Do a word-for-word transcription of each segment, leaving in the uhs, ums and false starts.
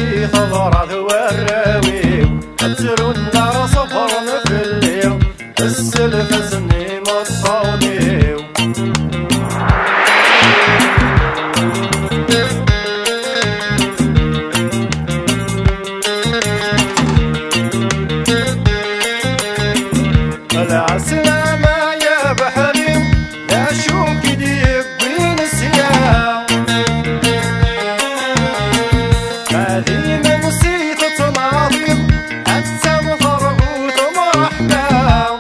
دي ثمرة والراوي أترو النار صفرنا في الليل السلف سني مصاوني العسلامة يا بحري لا شوك ديك بين السياح هذه من نسيت تناظر حتى مفرقوت مرحبا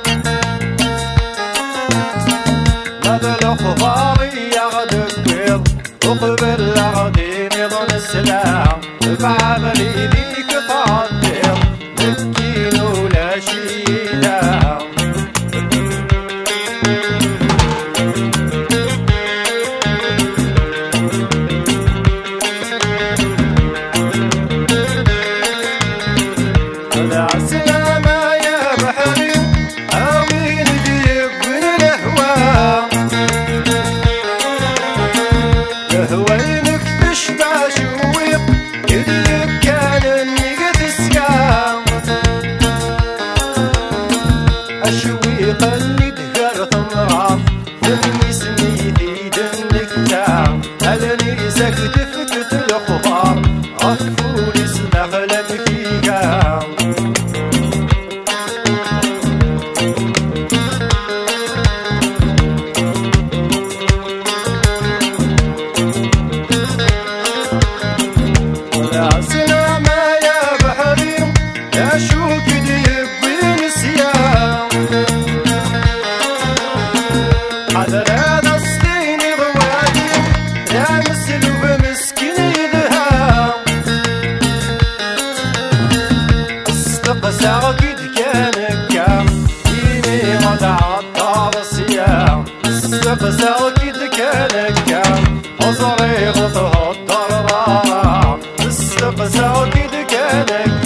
ماذا الأخبار يغدك وقبل غدي نظن السلام بعملي ذيك تعطر مسكين ولا شيلة العسلامة يا بحري آوين ديك من الهوى لهوينك تشبع شويق يديك كان النقد السكام الشويق اللي دهر ثمرات ذني سميتي دنك تام هلني سكت فكت الأخبار غفولي سنغلم فيها العسلامة يا بحري يا شوك ديك بين السيام حذر هذا السنين ضوادي يا مسلوب مسكين يذهب استقسى قد كان كام يمي غدا عطار السيام استقسى قد كان كام وصريغ تهدر استقسى قد كان